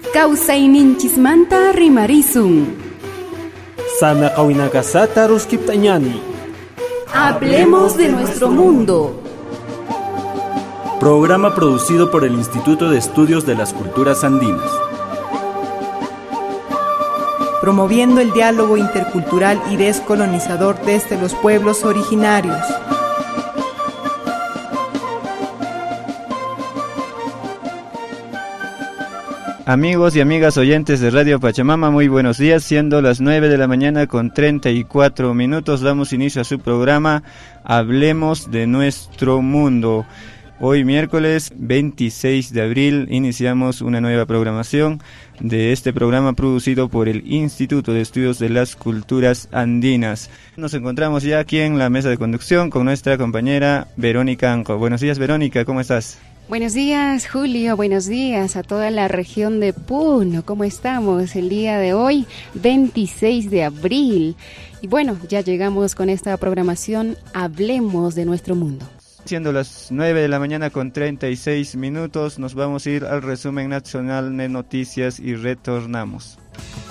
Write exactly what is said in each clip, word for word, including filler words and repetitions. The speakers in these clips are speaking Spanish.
Kawsayninchismanta rimarisun. Sana kawinakasata ruskiptañani. Hablemos de nuestro mundo. Programa producido por el Instituto de Estudios de las Culturas Andinas. Promoviendo el diálogo intercultural y descolonizador desde los pueblos originarios. Amigos y amigas oyentes de Radio Pachamama, muy buenos días. Siendo las nueve de la mañana con treinta y cuatro minutos, damos inicio a su programa Hablemos de Nuestro Mundo. Hoy miércoles veintiséis de abril iniciamos una nueva programación de este programa producido por el Instituto de Estudios de las Culturas Andinas. Nos encontramos ya aquí en la mesa de conducción con nuestra compañera Verónica Anco. Buenos días, Verónica, ¿cómo estás? Buenos días, Julio, buenos días a toda la región de Puno. ¿Cómo estamos el día de hoy, veintiséis de abril? Y bueno, ya llegamos con esta programación Hablemos de Nuestro Mundo. Siendo las nueve de la mañana con treinta y seis minutos, nos vamos a ir al resumen nacional de noticias y retornamos.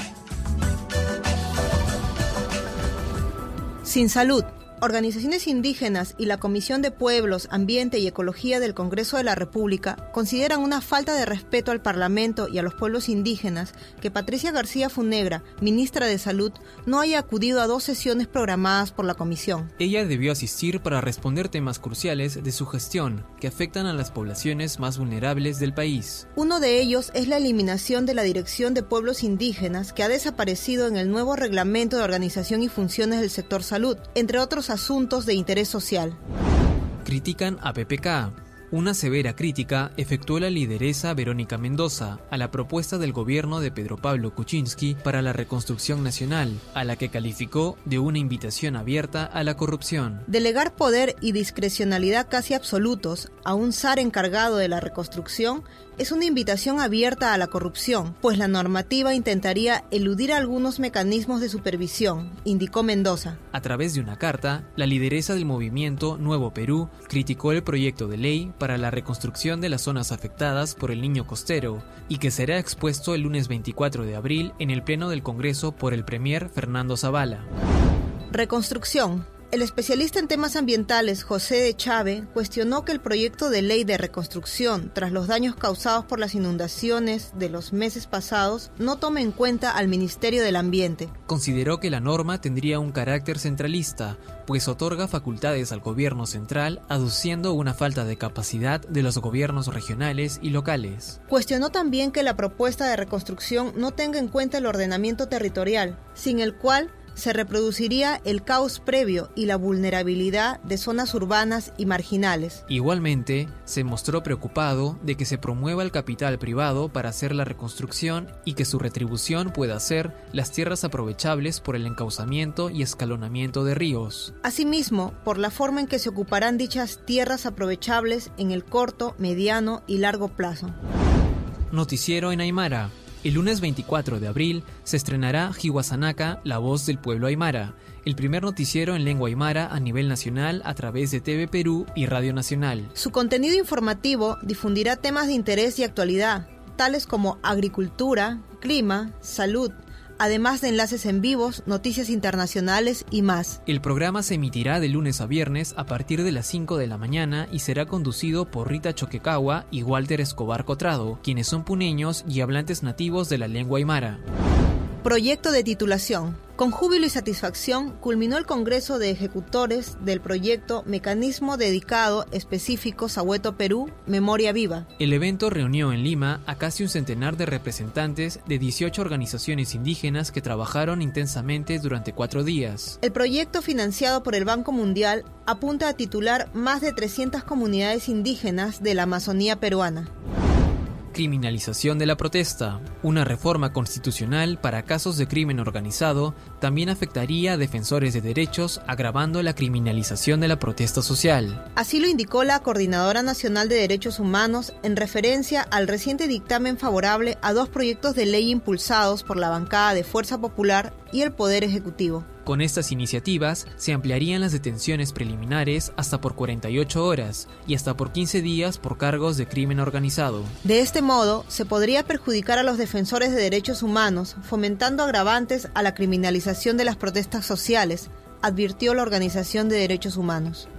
Sin salud. Organizaciones indígenas y la Comisión de Pueblos, Ambiente y Ecología del Congreso de la República consideran una falta de respeto al Parlamento y a los pueblos indígenas que Patricia García Funegra, ministra de Salud, no haya acudido a dos sesiones programadas por la Comisión. Ella debió asistir para responder temas cruciales de su gestión que afectan a las poblaciones más vulnerables del país. Uno de ellos es la eliminación de la Dirección de Pueblos Indígenas, que ha desaparecido en el nuevo Reglamento de Organización y Funciones del Sector Salud, entre otros asuntos de interés social. Critican a P P K. Una severa crítica efectuó la lideresa Verónica Mendoza a la propuesta del gobierno de Pedro Pablo Kuczynski para la reconstrucción nacional, a la que calificó de una invitación abierta a la corrupción. Delegar poder y discrecionalidad casi absolutos a un S A R encargado de la reconstrucción es una invitación abierta a la corrupción, pues la normativa intentaría eludir algunos mecanismos de supervisión, indicó Mendoza. A través de una carta, la lideresa del movimiento Nuevo Perú criticó el proyecto de ley para la reconstrucción de las zonas afectadas por el Niño Costero y que será expuesto el lunes veinticuatro de abril en el Pleno del Congreso por el Premier Fernando Zavala. Reconstrucción. El especialista en temas ambientales José de Chávez cuestionó que el proyecto de ley de reconstrucción tras los daños causados por las inundaciones de los meses pasados no tome en cuenta al Ministerio del Ambiente. Consideró que la norma tendría un carácter centralista, pues otorga facultades al gobierno central, aduciendo una falta de capacidad de los gobiernos regionales y locales. Cuestionó también que la propuesta de reconstrucción no tenga en cuenta el ordenamiento territorial, sin el cual se reproduciría el caos previo y la vulnerabilidad de zonas urbanas y marginales. Igualmente, se mostró preocupado de que se promueva el capital privado para hacer la reconstrucción y que su retribución pueda ser las tierras aprovechables por el encauzamiento y escalonamiento de ríos. Asimismo, por la forma en que se ocuparán dichas tierras aprovechables en el corto, mediano y largo plazo. Noticiero en Aymara. El lunes veinticuatro de abril se estrenará Hiwasanaka, la voz del pueblo aymara, el primer noticiero en lengua aymara a nivel nacional a través de T V Perú y Radio Nacional. Su contenido informativo difundirá temas de interés y actualidad, tales como agricultura, clima, salud, además de enlaces en vivos, noticias internacionales y más. El programa se emitirá de lunes a viernes a partir de las cinco de la mañana y será conducido por Rita Choquequahua y Walter Escobar Cotrado, quienes son puneños y hablantes nativos de la lengua aymara. Proyecto de titulación. Con júbilo y satisfacción culminó el Congreso de Ejecutores del proyecto Mecanismo Dedicado Específico Sahueto Perú, Memoria Viva. El evento reunió en Lima a casi un centenar de representantes de dieciocho organizaciones indígenas que trabajaron intensamente durante cuatro días. El proyecto, financiado por el Banco Mundial, apunta a titular más de trescientas comunidades indígenas de la Amazonía peruana. Criminalización de la protesta. Una reforma constitucional para casos de crimen organizado también afectaría a defensores de derechos, agravando la criminalización de la protesta social. Así lo indicó la Coordinadora Nacional de Derechos Humanos en referencia al reciente dictamen favorable a dos proyectos de ley impulsados por la bancada de Fuerza Popular y el Poder Ejecutivo. Con estas iniciativas se ampliarían las detenciones preliminares hasta por cuarenta y ocho horas y hasta por quince días por cargos de crimen organizado. De este modo, se podría perjudicar a los defensores de derechos humanos, fomentando agravantes a la criminalización de las protestas sociales, advirtió la Organización de Derechos Humanos.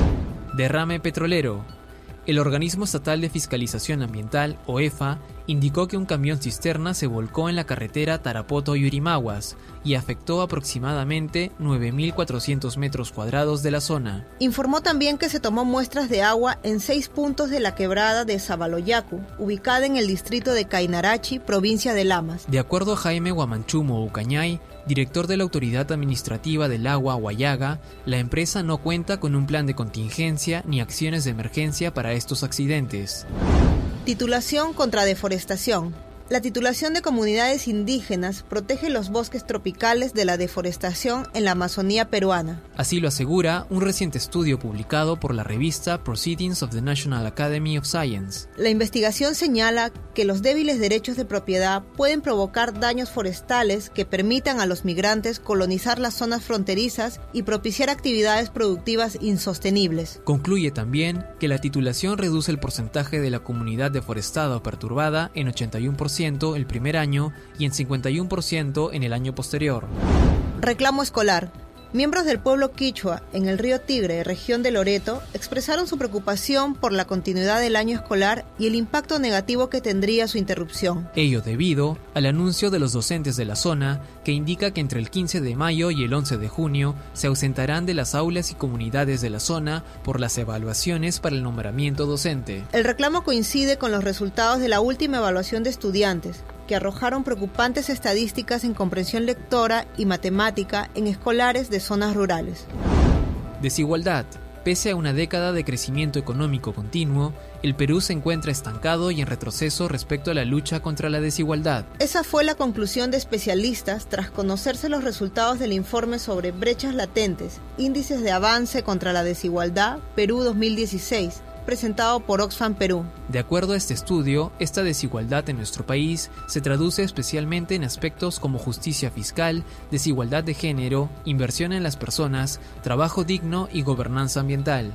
Derrame petrolero. El Organismo Estatal de Fiscalización Ambiental, O E F A, indicó que un camión cisterna se volcó en la carretera Tarapoto-Yurimaguas y afectó aproximadamente nueve mil cuatrocientos metros cuadrados de la zona. Informó también que se tomó muestras de agua en seis puntos de la quebrada de Sabaloyacu, ubicada en el distrito de Cainarachi, provincia de Lamas. De acuerdo a Jaime Guamanchumo Ucañay, director de la Autoridad Administrativa del Agua, Huallaga, la empresa no cuenta con un plan de contingencia ni acciones de emergencia para estos accidentes. Titulación contra deforestación. La titulación de comunidades indígenas protege los bosques tropicales de la deforestación en la Amazonía peruana. Así lo asegura un reciente estudio publicado por la revista Proceedings of the National Academy of Science. La investigación señala que los débiles derechos de propiedad pueden provocar daños forestales que permitan a los migrantes colonizar las zonas fronterizas y propiciar actividades productivas insostenibles. Concluye también que la titulación reduce el porcentaje de la comunidad deforestada o perturbada en ochenta y uno por ciento el primer año y en cincuenta y uno por ciento en el año posterior. Reclamo escolar. Miembros del pueblo quichua en el río Tigre, región de Loreto, expresaron su preocupación por la continuidad del año escolar y el impacto negativo que tendría su interrupción. Ello debido al anuncio de los docentes de la zona, que indica que entre el quince de mayo y el once de junio se ausentarán de las aulas y comunidades de la zona por las evaluaciones para el nombramiento docente. El reclamo coincide con los resultados de la última evaluación de estudiantes, que arrojaron preocupantes estadísticas en comprensión lectora y matemática en escolares de zonas rurales. Desigualdad. Pese a una década de crecimiento económico continuo, el Perú se encuentra estancado y en retroceso respecto a la lucha contra la desigualdad. Esa fue la conclusión de especialistas tras conocerse los resultados del informe sobre brechas latentes, índices de avance contra la desigualdad, Perú dos mil dieciséis, presentado por Oxfam Perú. De acuerdo a este estudio, esta desigualdad en nuestro país se traduce especialmente en aspectos como justicia fiscal, desigualdad de género, inversión en las personas, trabajo digno y gobernanza ambiental.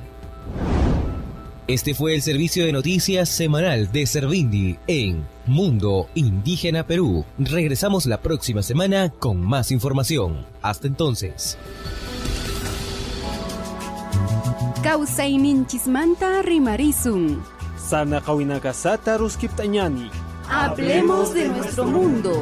Este fue el servicio de noticias semanal de Servindi en Mundo Indígena Perú. Regresamos la próxima semana con más información. Hasta entonces. Kawsayninchismanta rimarizun. Sana kawinakasata ruskiptañani. Hablemos de nuestro mundo.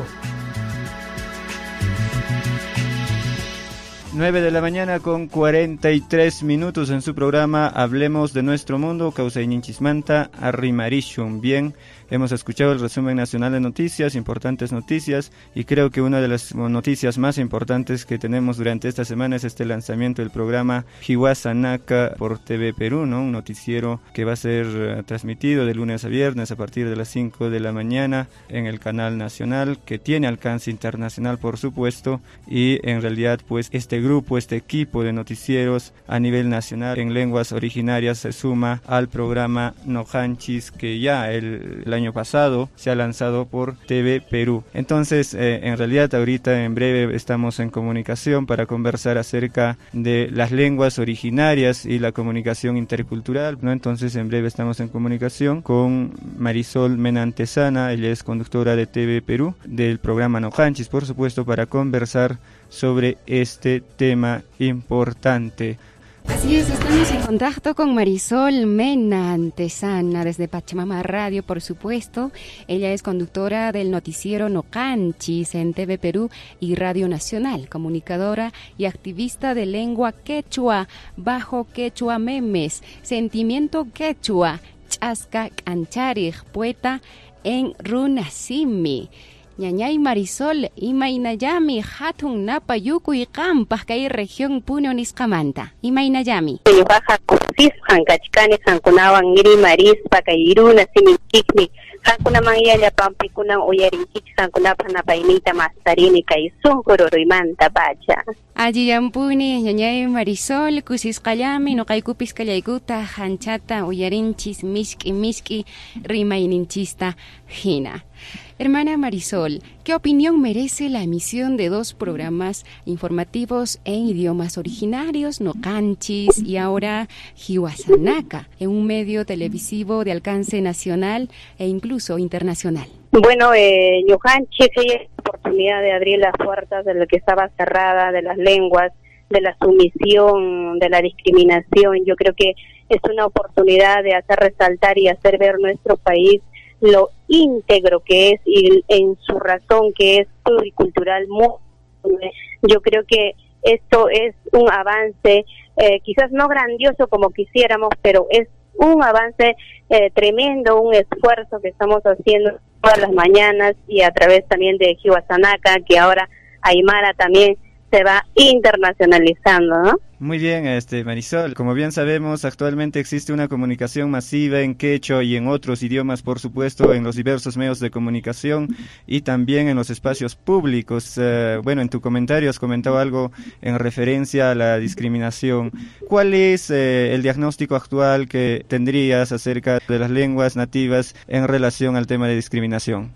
nueve de la mañana con cuarenta y tres minutos en su programa Hablemos de nuestro mundo, Kawsayninchismanta arrimarishun. Bien, hemos escuchado el resumen nacional de noticias, importantes noticias, y creo que una de las noticias más importantes que tenemos durante esta semana es este lanzamiento del programa Hiwasanaka por T V Perú, ¿no? Un noticiero que va a ser uh, transmitido de lunes a viernes a partir de las cinco de la mañana en el canal nacional, que tiene alcance internacional, por supuesto, y en realidad pues este grupo, este equipo de noticieros a nivel nacional en lenguas originarias se suma al programa Nojanchis, que ya el, el año pasado se ha lanzado por T V Perú. Entonces, eh, en realidad ahorita en breve estamos en comunicación para conversar acerca de las lenguas originarias y la comunicación intercultural, ¿no? Entonces, en breve estamos en comunicación con Marisol Menantesana, ella es conductora de T V Perú, del programa Nojanchis, por supuesto, para conversar sobre este tema importante. Así es, estamos en contacto con Marisol Menantesana desde Pachamama Radio, por supuesto. Ella es conductora del noticiero Nojanchis en T V Perú y Radio Nacional, comunicadora y activista de lengua quechua, bajo quechua memes, sentimiento quechua, chasca cancharig, poeta en runasimi. Ñañay Marisol, imaynallami hatun napa yukuy qampaq kay región Puno nisqamanta. Imaynallami. Baja kusis hankachkani hankunawan iri marispa kay iruna siminkikmi hankunaman yalla pampikunan uyarinkichik hankunapa napaynita mastarini kay sunkururumanta pacha. Allí yampuni ñañay Marisol kusisqallami nuqaykupis kallaykuta hanchata uyarinchis misk'i misk'i rimayninchista hina. Hermana Marisol, ¿qué opinión merece la emisión de dos programas informativos en idiomas originarios, Nocanchis y ahora Hiwasanaka, en un medio televisivo de alcance nacional e incluso internacional? Bueno, eh, Nocanchis es la oportunidad de abrir las puertas de lo que estaba cerrada, de las lenguas, de la sumisión, de la discriminación. Yo creo que es una oportunidad de hacer resaltar y hacer ver nuestro país lo íntegro que es y en su razón que es pluricultural. Yo creo que esto es un avance, eh, quizás no grandioso como quisiéramos, pero es un avance eh, tremendo, un esfuerzo que estamos haciendo todas las mañanas y a través también de Hiwasanaka, que ahora Aymara también se va internacionalizando, ¿no? Muy bien, este Marisol, como bien sabemos, actualmente existe una comunicación masiva en quechua y en otros idiomas, por supuesto, en los diversos medios de comunicación y también en los espacios públicos. Uh, bueno, en tu comentario has comentado algo en referencia a la discriminación. ¿Cuál es eh, el diagnóstico actual que tendrías acerca de las lenguas nativas en relación al tema de discriminación?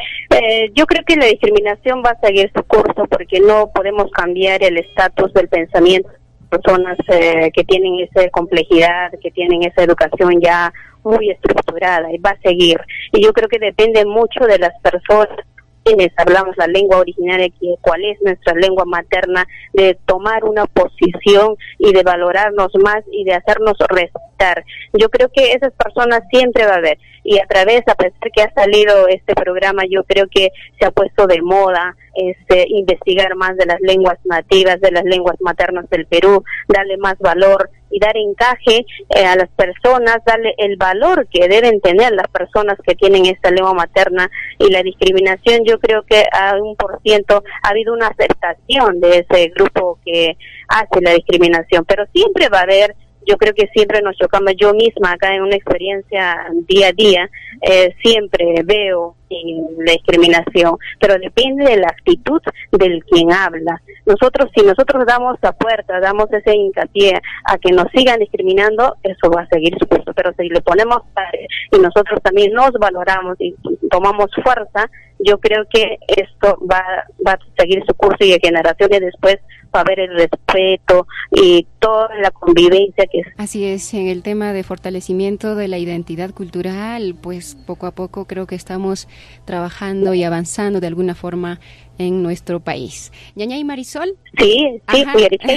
Eh, yo creo que la discriminación va a seguir su curso porque no podemos cambiar el estatus del pensamiento de personas eh, que tienen esa complejidad, que tienen esa educación ya muy estructurada, y va a seguir. Y yo creo que depende mucho de las personas quienes hablamos la lengua originaria, que cuál es nuestra lengua materna, de tomar una posición y de valorarnos más y de hacernos respetar. Yo creo que esas personas siempre va a haber, y a través, a pesar que ha salido este programa, yo creo que se ha puesto de moda este investigar más de las lenguas nativas, de las lenguas maternas del Perú, darle más valor y dar encaje eh, a las personas, darle el valor que deben tener las personas que tienen esta lengua materna. Y la discriminación, yo creo que a un por ciento ha habido una aceptación de ese grupo que hace la discriminación, pero siempre va a haber. Yo creo que siempre nos chocamos, yo misma acá en una experiencia día a día, eh, siempre veo la discriminación, pero depende de la actitud del quien habla. Nosotros, si nosotros damos la puerta, damos ese hincapié a que nos sigan discriminando, eso va a seguir su curso, pero si le ponemos padre y nosotros también nos valoramos y tomamos fuerza, yo creo que esto va, va a seguir su curso y de generaciones después va a haber el respeto y toda la convivencia que es. Así es, en el tema de fortalecimiento de la identidad cultural, pues poco a poco creo que estamos trabajando y avanzando de alguna forma en nuestro país. Ñañay Marisol. Sí, sí,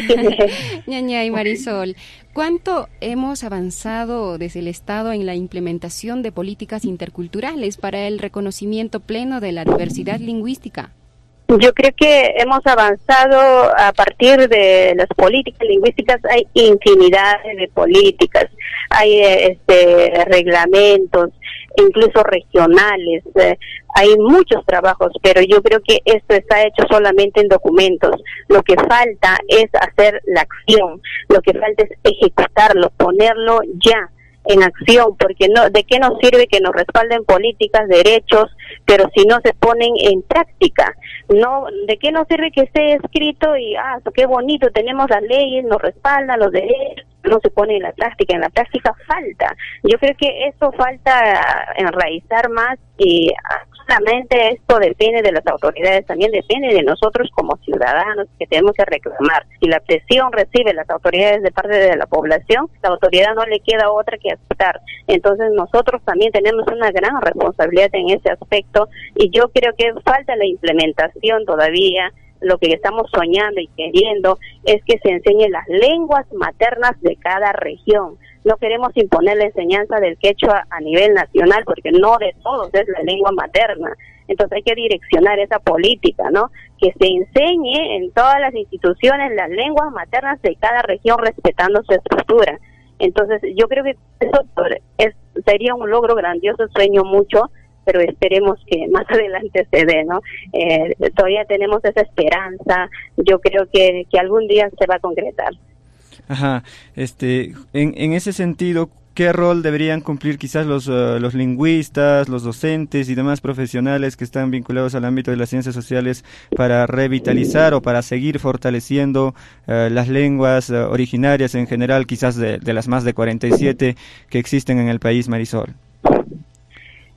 Ñañay Marisol, ¿cuánto hemos avanzado desde el Estado en la implementación de políticas interculturales para el reconocimiento pleno de la diversidad lingüística? Yo creo que hemos avanzado a partir de las políticas lingüísticas. Hay infinidad de políticas, hay este reglamentos, incluso regionales, eh, hay muchos trabajos, pero yo creo que esto está hecho solamente en documentos. Lo que falta es hacer la acción, lo que falta es ejecutarlo, ponerlo ya en acción, porque no, ¿de qué nos sirve que nos respalden políticas, derechos, pero si no se ponen en práctica? No, ¿de qué nos sirve que esté escrito y, ah, qué bonito, tenemos las leyes, nos respaldan los derechos, no se pone en la práctica? En la práctica falta. Yo creo que eso falta enraizar más, y solamente esto depende de las autoridades, también depende de nosotros como ciudadanos que tenemos que reclamar. Si la presión recibe las autoridades de parte de la población, la autoridad no le queda otra que aceptar. Entonces nosotros también tenemos una gran responsabilidad en ese aspecto, y yo creo que falta la implementación todavía. Lo que estamos soñando y queriendo es que se enseñen las lenguas maternas de cada región. No queremos imponer la enseñanza del quechua a nivel nacional, porque no de todos es la lengua materna. Entonces hay que direccionar esa política, ¿no? Que se enseñe en todas las instituciones las lenguas maternas de cada región, respetando su estructura. Entonces yo creo que eso es, sería un logro grandioso, sueño mucho, pero esperemos que más adelante se dé, ¿no? Eh, todavía tenemos esa esperanza, yo creo que, que algún día se va a concretar. Ajá, este, en, en ese sentido, ¿qué rol deberían cumplir quizás los, uh, los lingüistas, los docentes y demás profesionales que están vinculados al ámbito de las ciencias sociales para revitalizar o para seguir fortaleciendo uh, las lenguas uh, originarias en general, quizás de, de las más de cuarenta y siete que existen en el país, Marisol?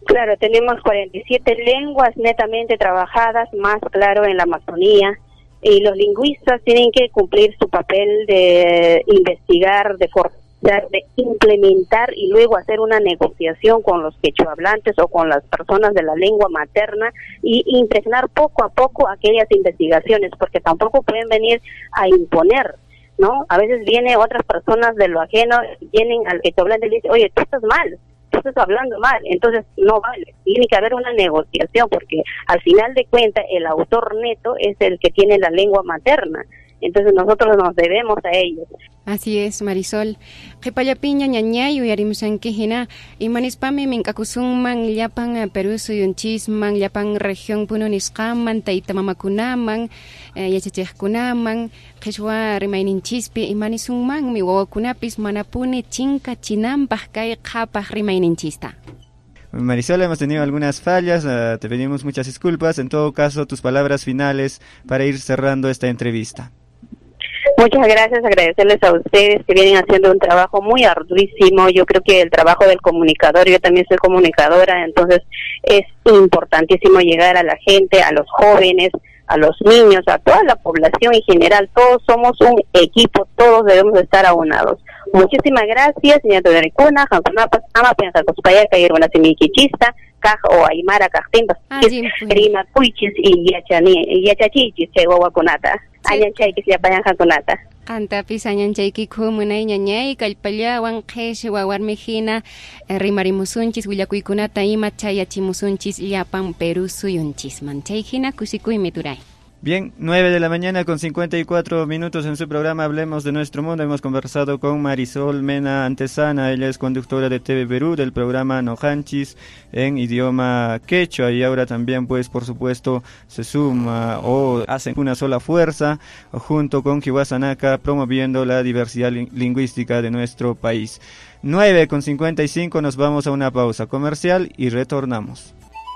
Claro, tenemos cuarenta y siete lenguas netamente trabajadas, más claro en la Amazonía, y los lingüistas tienen que cumplir su papel de investigar, de forzar, de implementar y luego hacer una negociación con los quechohablantes o con las personas de la lengua materna y impregnar poco a poco aquellas investigaciones, porque tampoco pueden venir a imponer, ¿no? A veces vienen otras personas de lo ajeno, vienen al quechohablante y le dicen, oye, tú estás mal, tú estás hablando mal, entonces no vale, tiene que haber una negociación, porque al final de cuentas el autor neto es el que tiene la lengua materna, entonces nosotros nos debemos a ellos. Así es, Marisol. Qhipallapiña ñañay uyarimushankihina imanispami minkakusumman llapan Perú suyunchisman llapan región pununisqaman taytamamakunaman yachachiqkunaman qhichwa rimayninchispi imanisunmanmi wawakunapis manapuni chinkachinanpaq kay qhapaq rimayninchista. Marisol, hemos tenido algunas fallas, uh, te pedimos muchas disculpas. En todo caso, tus palabras finales para ir cerrando esta entrevista. Muchas gracias, agradecerles a ustedes que vienen haciendo un trabajo muy arduísimo. Yo creo que el trabajo del comunicador, yo también soy comunicadora, entonces es importantísimo llegar a la gente, a los jóvenes, a los niños, a toda la población en general. Todos somos un equipo, todos debemos estar aunados. Muchísimas gracias, señor Todoricuna, Jankunapas, Amapen, Jacospaya, Cayeruana Simiquichista, Kaj o Aymara Cajtimpas, Rima Cuichis y Yachachichis, Chehuahuacunata. Añanchayki siapayan Jankunata. Antapis añanchayki kumunay ñañay, kallpallawan qhish wawarmijina rimarimusunchis willakuykunata ima chayachimusunchis llapan Perú suyunchisman. Chayhina kusikuymi turay. Bien, nueve de la mañana con cincuenta y cuatro minutos en su programa Hablemos de Nuestro Mundo. Hemos conversado con Marisol Mena Antesana, ella es conductora de T V Perú del programa Nojanchis en idioma quechua, y ahora también pues por supuesto se suma o hacen una sola fuerza junto con Kiwasanaka promoviendo la diversidad lingüística de nuestro país. nueve con cincuenta y cinco, nos vamos a una pausa comercial y retornamos.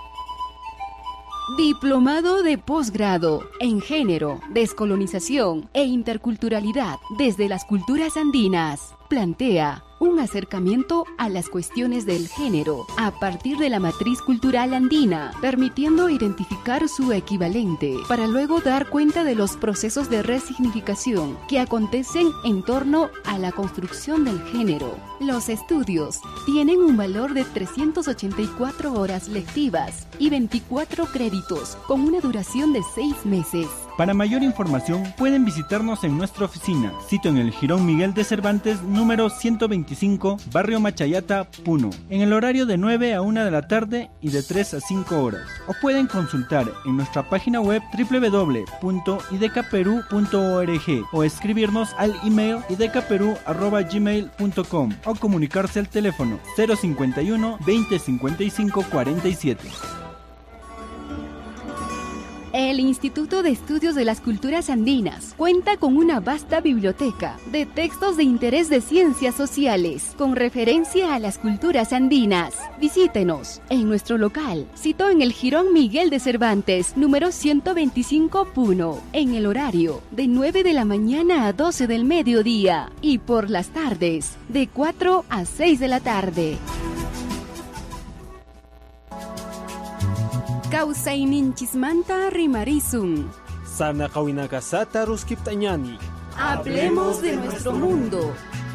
Diplomado de posgrado en género, descolonización e interculturalidad desde las culturas andinas. Plantea un acercamiento a las cuestiones del género a partir de la matriz cultural andina, permitiendo identificar su equivalente para luego dar cuenta de los procesos de resignificación que acontecen en torno a la construcción del género. Los estudios tienen un valor de trescientas ochenta y cuatro horas lectivas y veinticuatro créditos con una duración de seis meses. Para mayor información pueden visitarnos en nuestra oficina, sitio en el Jirón Miguel de Cervantes, número ciento veinticinco, Barrio Machayata, Puno, en el horario de nueve a una de la tarde y de tres a cinco horas. O pueden consultar en nuestra página web doble u doble u doble u punto idecaperú punto org o escribirnos al email idecaperú arroba gmail punto com o comunicarse al teléfono cero cincuenta y uno, veinte cincuenta y cinco, cuarenta y siete. El Instituto de Estudios de las Culturas Andinas cuenta con una vasta biblioteca de textos de interés de ciencias sociales con referencia a las culturas andinas. Visítenos en nuestro local, situado en el Jirón Miguel de Cervantes, número ciento veinticinco, Puno, en el horario de nueve de la mañana a doce del mediodía y por las tardes de cuatro a seis de la tarde. Kausayninchismanta rimarisum. Sana kawinakasata ruskiptañani. Hablemos de nuestro mundo.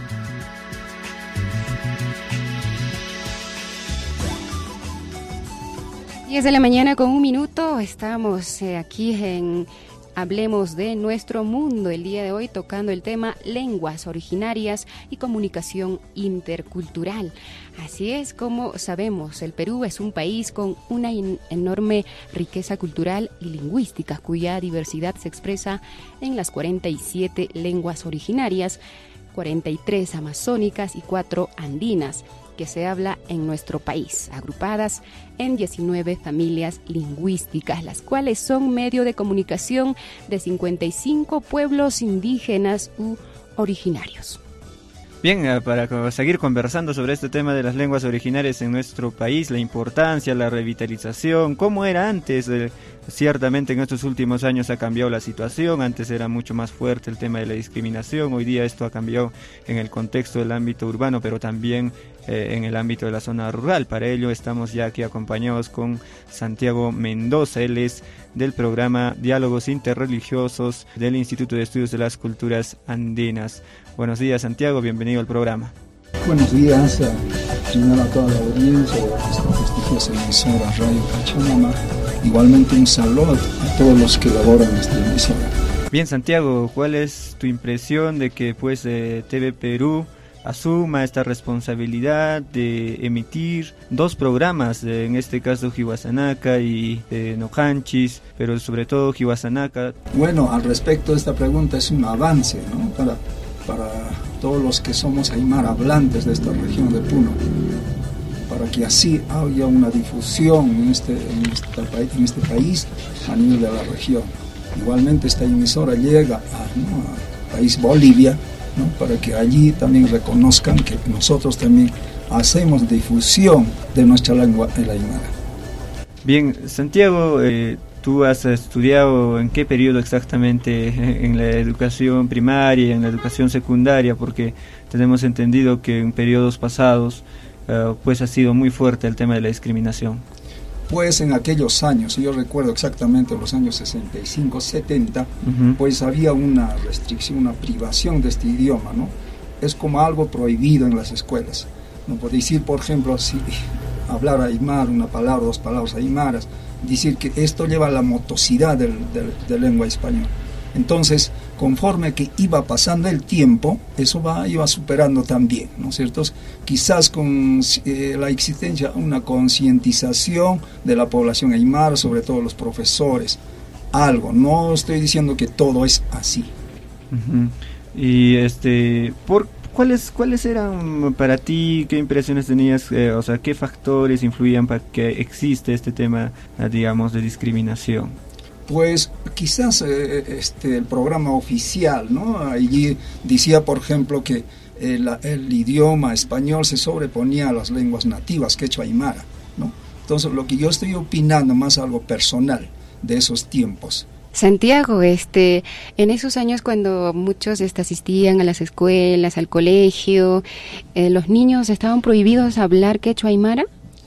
diez de la mañana con un minuto, estamos eh, aquí en Hablemos de Nuestro Mundo, el día de hoy tocando el tema lenguas originarias y comunicación intercultural. Así es, como sabemos, el Perú es un país con una enorme riqueza cultural y lingüística, cuya diversidad se expresa en las cuarenta y siete lenguas originarias, cuarenta y tres amazónicas y cuatro andinas, que se habla en nuestro país, agrupadas en diecinueve familias lingüísticas, las cuales son medio de comunicación de cincuenta y cinco pueblos indígenas u originarios. Bien, para seguir conversando sobre este tema de las lenguas originarias en nuestro país, la importancia, la revitalización, cómo era antes de Ciertamente en estos últimos años ha cambiado la situación, antes era mucho más fuerte el tema de la discriminación, hoy día esto ha cambiado en el contexto del ámbito urbano, pero también eh, en el ámbito de la zona rural. Para ello estamos ya aquí acompañados con Santiago Mendoza, él es del programa Diálogos Interreligiosos del Instituto de Estudios de las Culturas Andinas. Buenos días, Santiago, bienvenido al programa. Buenos días, primero a toda la audiencia de esta prestigiosa emisora Radio Pachamama. Igualmente un saludo a todos los que laboran en esta emisora. Bien, Santiago, ¿cuál es tu impresión de que pues eh, T V Perú asuma esta responsabilidad de emitir dos programas, eh, en este caso Hiwasanaka y eh, Nojanchis, pero sobre todo Hiwasanaka? Bueno, al respecto de esta pregunta es un avance, ¿no? Para, para todos los que somos aymara hablantes de esta región de Puno, para que así haya una difusión en este, en este, en este país a nivel de la región. Igualmente esta emisora llega a, ¿no? al país Bolivia, ¿no? Para que allí también reconozcan que nosotros también hacemos difusión de nuestra lengua, el aymara. Bien, Santiago, eh, tú has estudiado en qué periodo exactamente en la educación primaria y en la educación secundaria, porque tenemos entendido que en periodos pasados Uh, pues ha sido muy fuerte el tema de la discriminación. Pues en aquellos años, yo recuerdo exactamente los años sesenta y cinco, setenta, uh-huh. pues había una restricción, una privación de este idioma, ¿no? Es como algo prohibido en las escuelas. No puede decir, por ejemplo, si hablar aymara, una palabra, dos palabras aymaras, decir que esto lleva a la motosidad del, del, de lengua española. Entonces, conforme que iba pasando el tiempo, eso va, iba superando también, ¿no es cierto? Quizás con eh, la existencia, una concientización de la población aymara, sobre todo los profesores, algo, no estoy diciendo que todo es así. Uh-huh. Y este, por ¿cuáles cuáles eran para ti, qué impresiones tenías, eh, o sea, qué factores influían para que existe este tema, digamos, de discriminación? Pues quizás eh, este, el programa oficial, ¿no? Allí decía, por ejemplo, que el, el idioma español se sobreponía a las lenguas nativas, quechua aymara, ¿no? Entonces, lo que yo estoy opinando, más algo personal de esos tiempos. Santiago, este, en esos años cuando muchos este, asistían a las escuelas, al colegio, eh, ¿los niños estaban prohibidos hablar quechua aymara?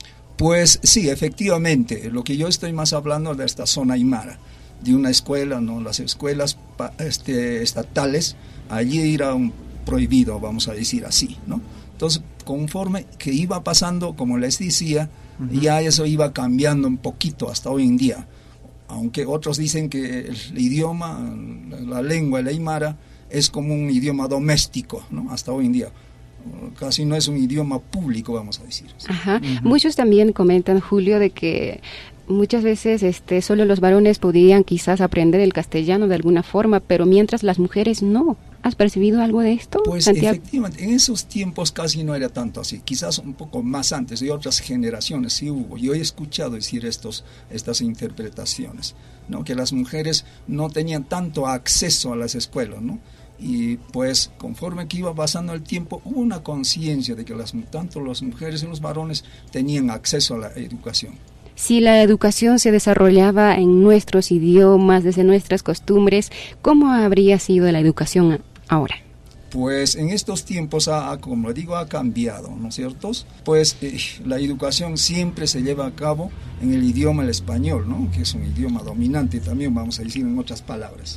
Pues sí, efectivamente, lo que yo estoy más hablando de esta zona aymara, de una escuela, ¿no? Las escuelas este, estatales, allí era un prohibido, vamos a decir así, ¿no? Entonces, conforme que iba pasando, como les decía, uh-huh. ya eso iba cambiando un poquito hasta hoy en día, aunque otros dicen que el idioma, la lengua, el aymara, es como un idioma doméstico, ¿no? Hasta hoy en día. Casi no es un idioma público, vamos a decir. Ajá. Uh-huh. Muchos también comentan, Julio, de que muchas veces este, solo los varones podían quizás aprender el castellano de alguna forma, pero mientras las mujeres no. ¿Has percibido algo de esto, Pues Santiago? Efectivamente, en esos tiempos casi no era tanto así, quizás un poco más antes, de otras generaciones sí hubo. Yo he escuchado decir estos, estas interpretaciones, ¿no? Que las mujeres no tenían tanto acceso a las escuelas, ¿no? Y pues conforme que iba pasando el tiempo hubo una conciencia de que las, tanto las mujeres y los varones tenían acceso a la educación. Si la educación se desarrollaba en nuestros idiomas, desde nuestras costumbres, ¿cómo habría sido la educación ahora? Pues en estos tiempos, ha, como digo, ha cambiado, ¿no es cierto? Pues eh, la educación siempre se lleva a cabo en el idioma el español, ¿no? Que es un idioma dominante también, vamos a decir en otras palabras.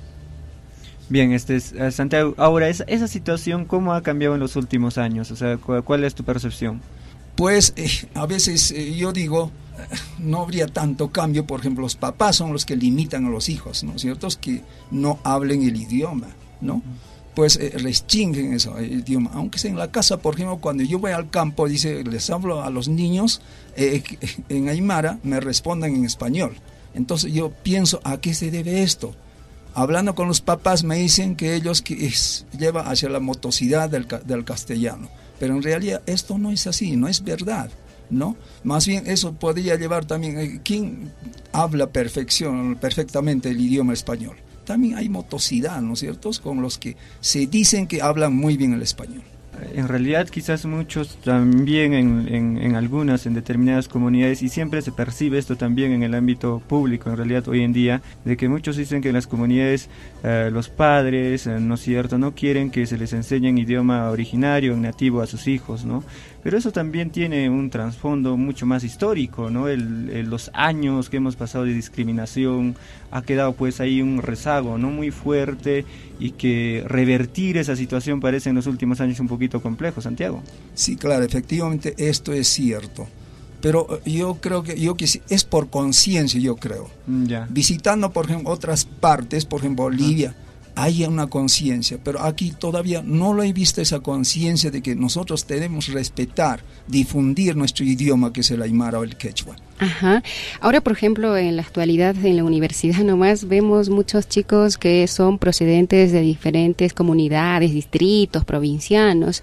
Bien, este es, uh, Santiago, ahora esa, esa situación, ¿cómo ha cambiado en los últimos años? O sea, ¿cuál, cuál es tu percepción? Pues eh, a veces eh, yo digo, eh, no habría tanto cambio. Por ejemplo, los papás son los que limitan a los hijos, ¿no es cierto? Es que no hablen el idioma, ¿no? Pues eh, restringen eso, el idioma. Aunque sea en la casa, por ejemplo, cuando yo voy al campo, dice, les hablo a los niños eh, en aymara, me responden en español. Entonces yo pienso, ¿a qué se debe esto? Hablando con los papás me dicen que ellos que es, lleva hacia la motosidad del, del castellano, pero en realidad esto no es así, no es verdad, ¿no? Más bien eso podría llevar también, eh, ¿quién habla perfección, perfectamente el idioma español? También hay motosidad, ¿no es cierto?, con los que se dicen que hablan muy bien el español. en realidad quizás muchos también en, en, en algunas, en determinadas comunidades, y siempre se percibe esto también en el ámbito público, en realidad hoy en día, de que muchos dicen que en las comunidades eh, los padres, eh, ¿no es cierto?, no quieren que se les enseñe en idioma originario, en nativo a sus hijos, ¿no? Pero eso también tiene un trasfondo mucho más histórico, ¿no? El, el, los años que hemos pasado de discriminación, ha quedado pues ahí un rezago, ¿no?, muy fuerte, y que revertir esa situación parece en los últimos años un poquito complejo, Santiago. Sí, claro, efectivamente esto es cierto, pero yo creo que yo que es por conciencia, yo creo. Ya. Visitando, por ejemplo, otras partes, por ejemplo, Bolivia, ah. hay una conciencia, pero aquí todavía no lo he visto, esa conciencia de que nosotros debemos respetar, difundir nuestro idioma, que es el aymara o el quechua. Ajá. Ahora, por ejemplo, en la actualidad en la universidad nomás vemos muchos chicos que son procedentes de diferentes comunidades, distritos, provincianos.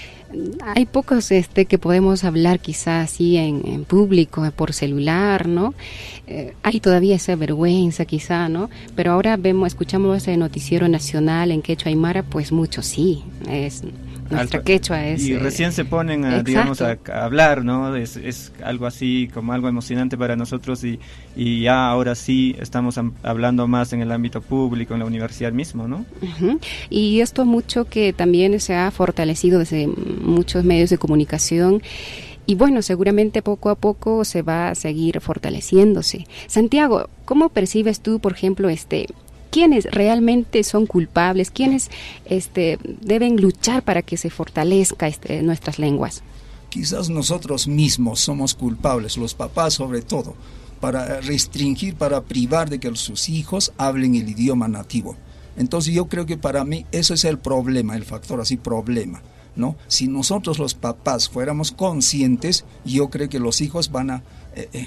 Hay pocos este que podemos hablar quizás así en, en público, por celular, ¿no? Eh, hay todavía esa vergüenza quizá, ¿no? Pero ahora vemos, escuchamos ese noticiero nacional en quechua aymara, pues mucho sí, es... Nuestra Alto, quechua es... Y recién eh, se ponen, a, digamos, a, a hablar, ¿no? Es, es algo así, como algo emocionante para nosotros, y, y ya ahora sí estamos am, hablando más en el ámbito público, en la universidad mismo, ¿no? Uh-huh. Y esto mucho que también se ha fortalecido desde muchos medios de comunicación, y bueno, seguramente poco a poco se va a seguir fortaleciéndose. Santiago, ¿cómo percibes tú, por ejemplo, este... ¿quiénes realmente son culpables? ¿Quiénes este, deben luchar para que se fortalezca este, nuestras lenguas? Quizás nosotros mismos somos culpables, los papás sobre todo, para restringir, para privar de que sus hijos hablen el idioma nativo. Entonces yo creo que para mí eso es el problema, el factor así problema, ¿no? Si nosotros los papás fuéramos conscientes, yo creo que los hijos van a eh, eh,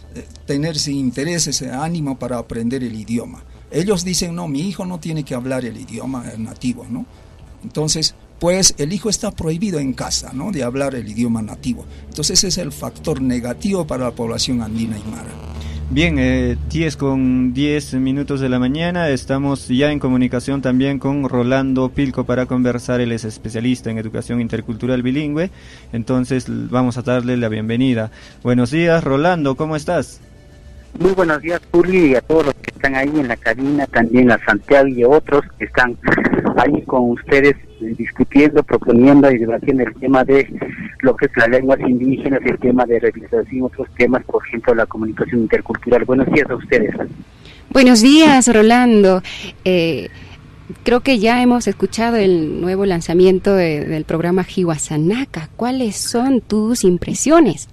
tener ese interés, ese ánimo para aprender el idioma. Ellos dicen, no, mi hijo no tiene que hablar el idioma nativo, ¿no? Entonces, pues el hijo está prohibido en casa, ¿no?, de hablar el idioma nativo. Entonces ese es el factor negativo para la población andina aymara. Bien, eh, diez con diez minutos de la mañana, estamos ya en comunicación también con Rolando Pilco para conversar. Él es especialista en educación intercultural bilingüe, entonces vamos a darle la bienvenida. Buenos días, Rolando, ¿cómo estás? Muy buenos días, Juli, y a todos los que están ahí en la cabina, también a Santiago y a otros que están ahí con ustedes eh, discutiendo, proponiendo y debatiendo el tema de lo que es las lenguas indígenas, el tema de revitalización, otros temas, por ejemplo, la comunicación intercultural. Buenos días a ustedes. Buenos días, Rolando. Eh, creo que ya hemos escuchado el nuevo lanzamiento de, del programa Hiwasanaka. ¿Cuáles son tus impresiones?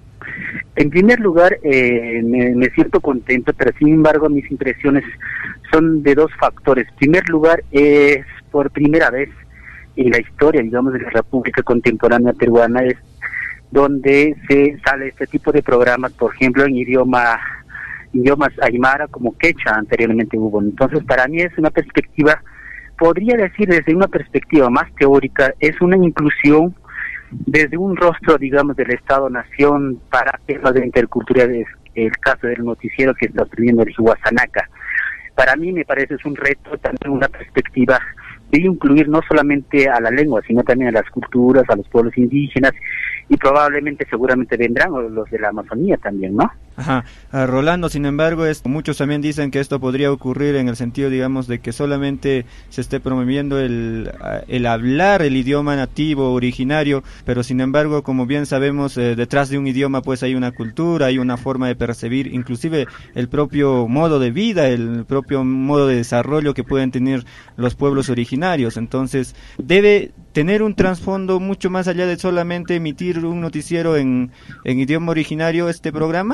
En primer lugar, eh, me, me siento contento, pero sin embargo mis impresiones son de dos factores. En primer lugar, es por primera vez en la historia, digamos, de la República Contemporánea Peruana, es donde se sale este tipo de programas, por ejemplo, en idioma idiomas aymara como quechua anteriormente hubo. Entonces, para mí es una perspectiva, podría decir desde una perspectiva más teórica, es una inclusión desde un rostro, digamos, del Estado-Nación para temas de interculturalidad, el caso del noticiero que está escribiendo el Hiwasanaka. Para mí me parece es un reto, también una perspectiva de incluir no solamente a la lengua, sino también a las culturas, a los pueblos indígenas, y probablemente, seguramente vendrán los de la Amazonía también, ¿no? Ajá. Uh, Rolando, sin embargo, es, muchos también dicen que esto podría ocurrir en el sentido, digamos, de que solamente se esté promoviendo el, uh, el hablar el idioma nativo, originario, pero sin embargo, como bien sabemos, eh, detrás de un idioma pues hay una cultura, hay una forma de percibir, inclusive el propio modo de vida, el propio modo de desarrollo que pueden tener los pueblos originarios. Entonces, debe tener un trasfondo mucho más allá de solamente emitir un noticiero en, en idioma originario este programa.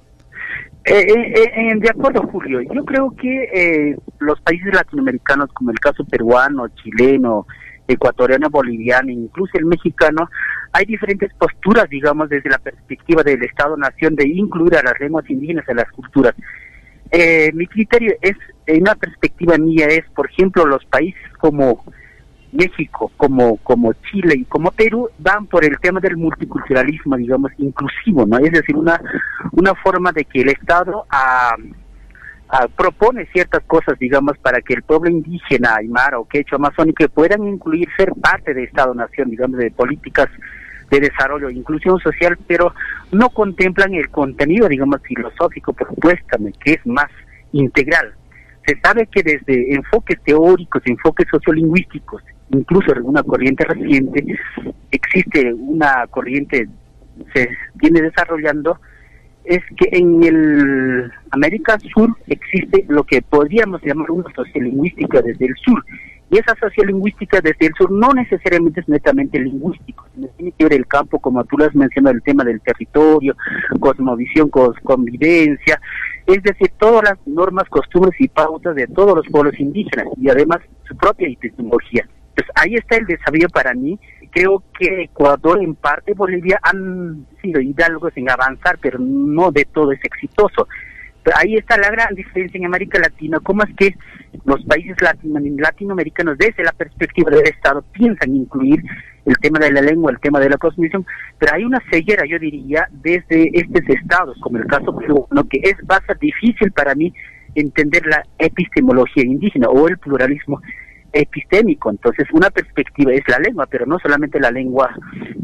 Eh, eh, eh, de acuerdo, Julio. Yo creo que eh, los países latinoamericanos, como el caso peruano, chileno, ecuatoriano, boliviano, incluso el mexicano, hay diferentes posturas, digamos, desde la perspectiva del Estado-Nación de incluir a las lenguas indígenas en las culturas. Eh, mi criterio es, en una perspectiva mía, es, por ejemplo, los países como México, como como Chile y como Perú van por el tema del multiculturalismo, digamos, inclusivo, ¿no? Es decir, una una forma de que el Estado a, uh, propone ciertas cosas, digamos, para que el pueblo indígena, aymara o quechua amazónico puedan incluir, ser parte de Estado-Nación, digamos, de políticas de desarrollo e inclusión social, pero no contemplan el contenido, digamos, filosófico propuesta, que es más integral. Se sabe que desde enfoques teóricos, enfoques sociolingüísticos, incluso en una corriente reciente, existe una corriente, se viene desarrollando, es que en el América Sur existe lo que podríamos llamar una sociolingüística desde el sur, y esa sociolingüística desde el sur no necesariamente es netamente lingüístico, tiene que ver el campo, como tú lo has mencionado, el tema del territorio, cosmovisión, cos, convivencia, es decir, todas las normas, costumbres y pautas de todos los pueblos indígenas, y además su propia epistemología. Pues ahí está el desafío para mí. Creo que Ecuador, en parte Bolivia, han sido hidalgos en avanzar, pero no de todo es exitoso. Pero ahí está la gran diferencia en América Latina, cómo es que los países latino, latinoamericanos, desde la perspectiva del Estado, piensan incluir el tema de la lengua, el tema de la cosmovisión, pero hay una ceguera, yo diría, desde estos estados, como el caso peruano, que es bastante difícil para mí entender la epistemología indígena o el pluralismo epistémico. Entonces, una perspectiva es la lengua, pero no solamente la lengua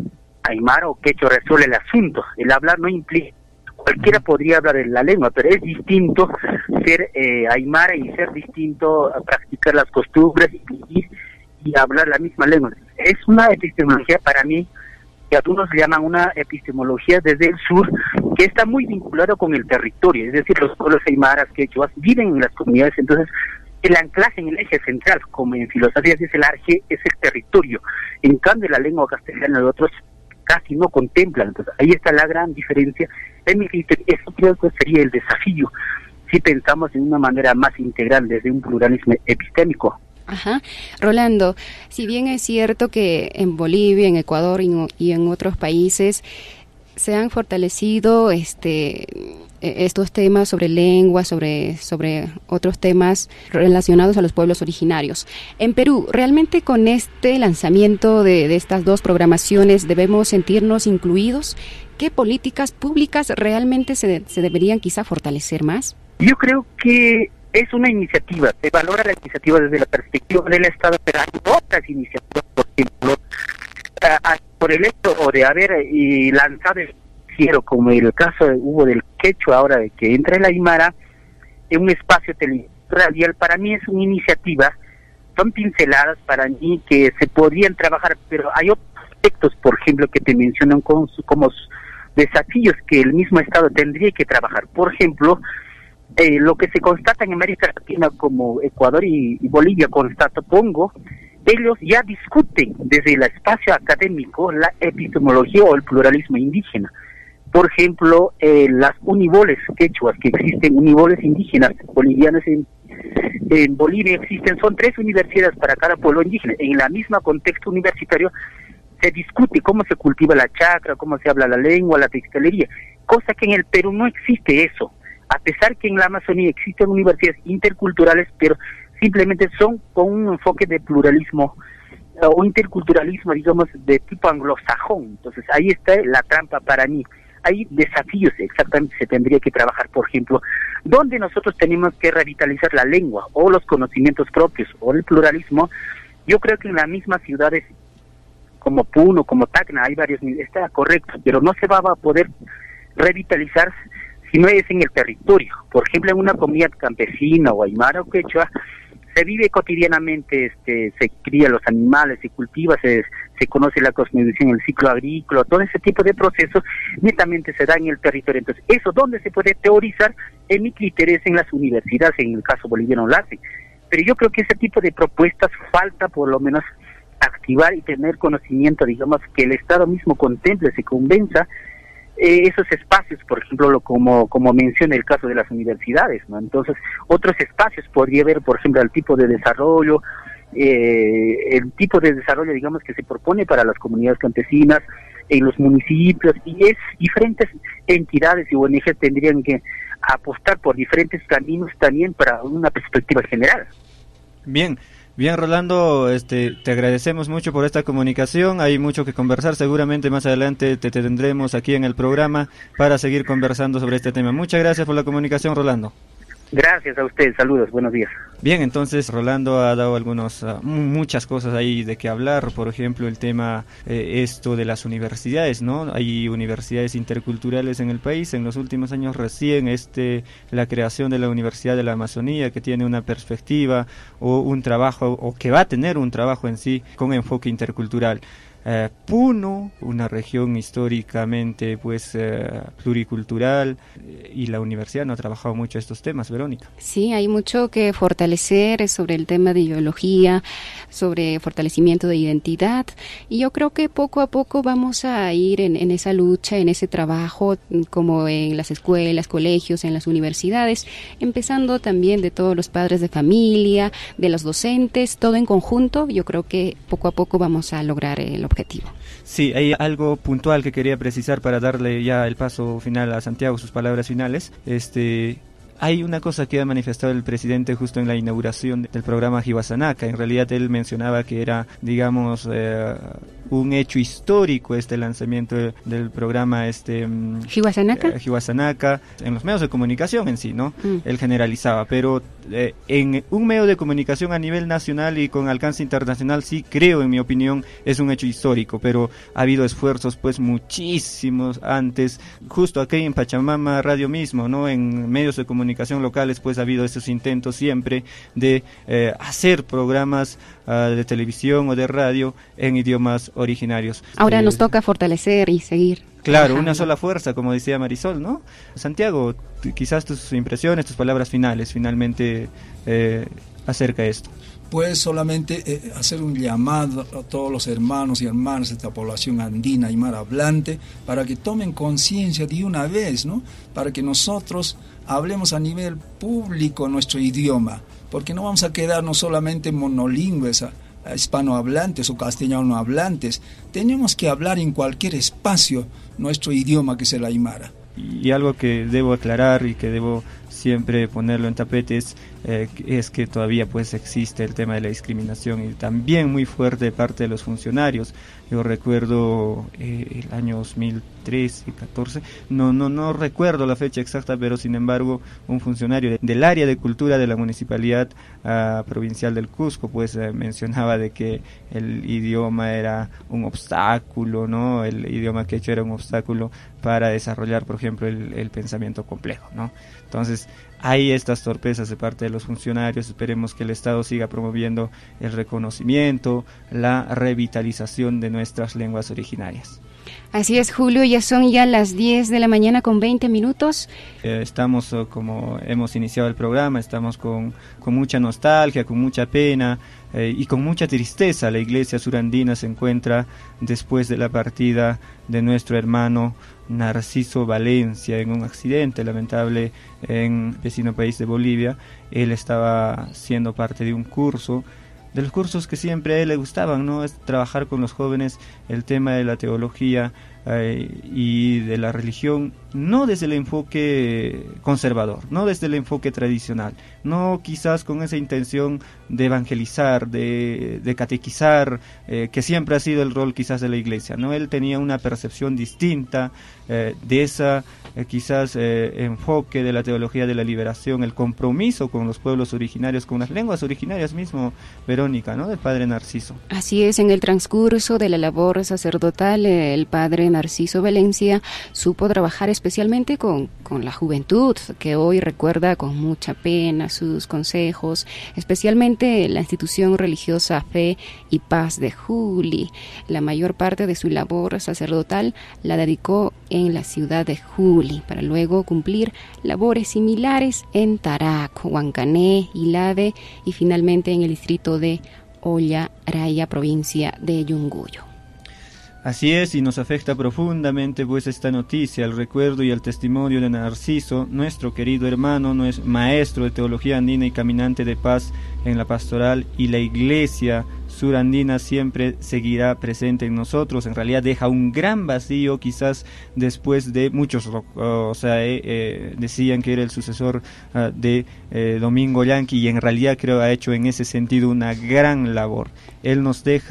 aymara o quechua resuelve el asunto. El hablar no implica, cualquiera podría hablar en la lengua, pero es distinto ser eh, aymara y ser distinto a practicar las costumbres y vivir y hablar la misma lengua. Es una epistemología para mí que algunos llaman una epistemología desde el sur, que está muy vinculado con el territorio, es decir, los pueblos aymaras, quechuas, viven en las comunidades, entonces el anclaje en el eje central, como en filosofía dice el arge, es el territorio. En cambio, la lengua castellana de otros casi no contemplan. Entonces, ahí está la gran diferencia. En mi criterio, eso creo que sería el desafío, si pensamos en una manera más integral desde un pluralismo epistémico. Ajá. Rolando, si bien es cierto que en Bolivia, en Ecuador y, y en otros países se han fortalecido este estos temas sobre lengua, sobre sobre otros temas relacionados a los pueblos originarios. En Perú, ¿realmente con este lanzamiento de, de estas dos programaciones debemos sentirnos incluidos? ¿Qué políticas públicas realmente se, se deberían quizá fortalecer más? Yo creo que es una iniciativa, se valora la iniciativa desde la perspectiva del Estado, pero hay otras iniciativas, por ejemplo, a, a, por el hecho o de haber y lanzado el cielo, como el caso hubo del quechua ahora de que entra el aymara en un espacio televisivo radial, para mí es una iniciativa, son pinceladas para mí que se podrían trabajar, pero hay otros aspectos, por ejemplo, que te mencionan como, como desafíos que el mismo Estado tendría que trabajar. Por ejemplo, eh, lo que se constata en América Latina como Ecuador y, y Bolivia, constato, pongo, ellos ya discuten desde el espacio académico la epistemología o el pluralismo indígena. Por ejemplo, eh, las univoles quechuas que existen, univoles indígenas bolivianas en, en Bolivia existen, son tres universidades para cada pueblo indígena. En la misma contexto universitario se discute cómo se cultiva la chacra, cómo se habla la lengua, la textilería, cosa que en el Perú no existe eso, a pesar que en la Amazonía existen universidades interculturales, pero simplemente son con un enfoque de pluralismo o interculturalismo, digamos, de tipo anglosajón. Entonces ahí está la trampa para mí. Hay desafíos exactamente se tendría que trabajar, por ejemplo, donde nosotros tenemos que revitalizar la lengua o los conocimientos propios o el pluralismo. Yo creo que en las mismas ciudades como Puno, como Tacna, hay varios, está correcto, pero no se va a poder revitalizar si no es en el territorio. Por ejemplo, en una comunidad campesina o aymara o quechua, se vive cotidianamente, este, se crían los animales, se cultiva, se, se conoce la cosmovisión, el ciclo agrícola, todo ese tipo de procesos netamente se da en el territorio. Entonces, eso donde se puede teorizar, en mi criterio, es en las universidades, en el caso boliviano lo hacen. Pero yo creo que ese tipo de propuestas falta por lo menos activar y tener conocimiento, digamos, que el Estado mismo contemple, se convenza eh, esos espacios, por ejemplo, lo, como como menciona el caso de las universidades, ¿no? Entonces, otros espacios podría haber, por ejemplo, el tipo de desarrollo, eh, el tipo de desarrollo, digamos, que se propone para las comunidades campesinas, en los municipios, y es diferentes entidades y O N Ges tendrían que apostar por diferentes caminos también para una perspectiva general. Bien. Bien, Rolando, este, te agradecemos mucho por esta comunicación. Hay mucho que conversar. Seguramente más adelante te, te tendremos aquí en el programa para seguir conversando sobre este tema. Muchas gracias por la comunicación, Rolando. Gracias a ustedes, saludos, buenos días. Bien, entonces Rolando ha dado algunos, uh, muchas cosas ahí de qué hablar, por ejemplo el tema eh, esto de las universidades, ¿no? Hay universidades interculturales en el país, en los últimos años recién este la creación de la Universidad de la Amazonía, que tiene una perspectiva o un trabajo, o que va a tener un trabajo en sí con enfoque intercultural. Eh, Puno, una región históricamente pues eh, pluricultural, eh, y la universidad no ha trabajado mucho estos temas, Verónica. Sí, hay mucho que fortalecer sobre el tema de ideología, sobre fortalecimiento de identidad, y yo creo que poco a poco vamos a ir en, en esa lucha, en ese trabajo, como en las escuelas, colegios, en las universidades, empezando también de todos los padres de familia, de los docentes, todo en conjunto. Yo creo que poco a poco vamos a lograr el objetivo. Sí, hay algo puntual que quería precisar para darle ya el paso final a Santiago, sus palabras finales. Este, hay una cosa que ha manifestado el presidente justo en la inauguración del programa Hiwasanaca. En realidad él mencionaba que era, digamos, eh, un hecho histórico este lanzamiento de, del programa este Hiwasanaca. Eh, Hiwasanaca en los medios de comunicación en sí, ¿no? Mm. Él generalizaba, pero eh, en un medio de comunicación a nivel nacional y con alcance internacional sí creo, en mi opinión, es un hecho histórico, pero ha habido esfuerzos pues muchísimos antes, justo aquí en Pachamama Radio mismo, ¿no? En medios de comunicación locales pues ha habido esos intentos siempre de eh, hacer programas uh, de televisión o de radio en idiomas originarios. Ahora eh, nos toca fortalecer y seguir. Claro, trabajando. Una sola fuerza, como decía Marisol, ¿no? Santiago, t- quizás tus impresiones, tus palabras finales, finalmente eh, acerca de esto. Pues solamente eh, hacer un llamado a todos los hermanos y hermanas de esta población andina aymara hablante para que tomen conciencia de una vez, ¿no? Para que nosotros hablemos a nivel público nuestro idioma, porque no vamos a quedarnos solamente monolingües, a, a hispanohablantes o castellano hablantes. Tenemos que hablar en cualquier espacio nuestro idioma, que es el aymara. Y algo que debo aclarar y que debo siempre ponerlo en tapete es, eh, es que todavía pues existe el tema de la discriminación, y también muy fuerte de parte de los funcionarios. Yo recuerdo eh, el año dos mil trece, catorce, no, no, no recuerdo la fecha exacta, pero sin embargo un funcionario de, del área de cultura de la Municipalidad uh, Provincial del Cusco pues eh, mencionaba de que el idioma era un obstáculo, ¿no? El idioma quechua era un obstáculo para desarrollar, por ejemplo, el, el pensamiento complejo, ¿no? Entonces, hay estas torpezas de parte de los funcionarios. Esperemos que el Estado siga promoviendo el reconocimiento, la revitalización de nuestras lenguas originarias. Así es, Julio, ya son ya las diez de la mañana con veinte minutos. Eh, estamos, oh, como hemos iniciado el programa, estamos con, con mucha nostalgia, con mucha pena eh, y con mucha tristeza. La iglesia surandina se encuentra después de la partida de nuestro hermano Narciso Valencia en un accidente lamentable en el vecino país de Bolivia. Él estaba siendo parte de un curso, de los cursos que siempre a él le gustaban, ¿no? Es trabajar con los jóvenes el tema de la teología eh, y de la religión, no desde el enfoque conservador, no desde el enfoque tradicional, no quizás con esa intención de evangelizar, de, de catequizar, eh, que siempre ha sido el rol quizás de la iglesia, ¿no? Él tenía una percepción distinta eh, de esa eh, quizás eh, enfoque de la teología de la liberación, el compromiso con los pueblos originarios, con las lenguas originarias mismo, Verónica, ¿no? Del padre Narciso. Así es, en el transcurso de la labor sacerdotal, el padre Narciso Valencia supo trabajar especialmente con, con la juventud, que hoy recuerda con mucha pena sus consejos, especialmente la institución religiosa Fe y Paz de Juli. La mayor parte de su labor sacerdotal la dedicó en la ciudad de Juli, para luego cumplir labores similares en Tarac, Huancané, Ilave y finalmente en el distrito de Olla Raya, provincia de Yunguyo. Así es, y nos afecta profundamente pues esta noticia, el recuerdo y el testimonio de Narciso, nuestro querido hermano, nuestro maestro de teología andina y caminante de paz en la pastoral, y la iglesia surandina siempre seguirá presente en nosotros. En realidad deja un gran vacío, quizás después de muchos, uh, o sea, eh, eh, decían que era el sucesor uh, de eh, Domingo Yanqui, y en realidad creo ha hecho en ese sentido una gran labor. Él nos deja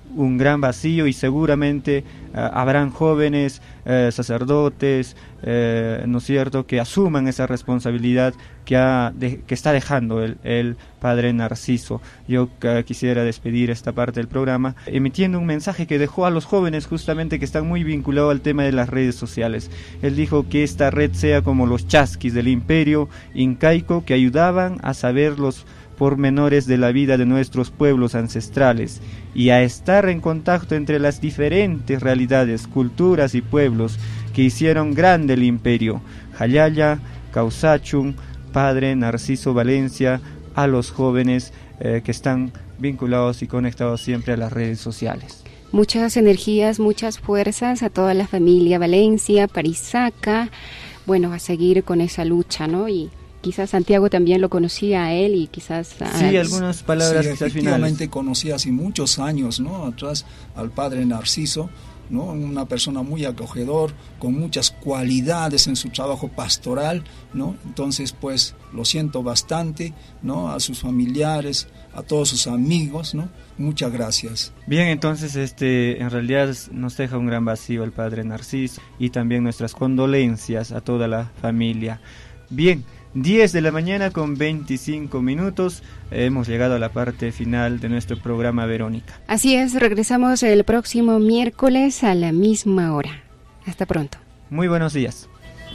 un gran vacío y seguramente uh, habrán jóvenes, uh, sacerdotes, uh, ¿no es cierto?, que asuman esa responsabilidad que, ha de, que está dejando el, el padre Narciso. Yo uh, quisiera despedir esta parte del programa emitiendo un mensaje que dejó a los jóvenes justamente que están muy vinculados al tema de las redes sociales. Él dijo que esta red sea como los chasquis del imperio incaico que ayudaban a saber los pormenores de la vida de nuestros pueblos ancestrales y a estar en contacto entre las diferentes realidades, culturas y pueblos que hicieron grande el imperio. Jayaya, Causachum, padre Narciso Valencia, a los jóvenes eh, que están vinculados y conectados siempre a las redes sociales. Muchas energías, muchas fuerzas a toda la familia Valencia, Parisaca, bueno, a seguir con esa lucha, ¿no? Y quizás Santiago también lo conocía a él y quizás... A sí, algunas palabras sí, quizás efectivamente finales. Conocí hace muchos años, ¿no?, atrás al padre Narciso, ¿no?, una persona muy acogedor, con muchas cualidades en su trabajo pastoral, ¿no? Entonces, pues, lo siento bastante, ¿no?, a sus familiares, a todos sus amigos, ¿no? Muchas gracias. Bien, entonces, este, en realidad nos deja un gran vacío el padre Narciso y también nuestras condolencias a toda la familia. Bien, diez de la mañana con veinticinco minutos, hemos llegado a la parte final de nuestro programa, Verónica. Así es, regresamos el próximo miércoles a la misma hora. Hasta pronto. Muy buenos días.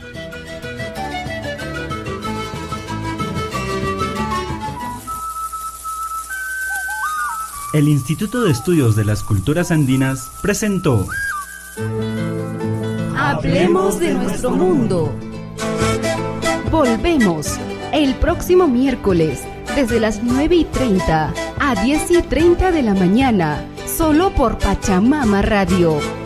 El Instituto de Estudios de las Culturas Andinas presentó Hablemos de nuestro mundo. Volvemos el próximo miércoles desde las nueve y treinta a diez y treinta de la mañana, solo por Pachamama Radio.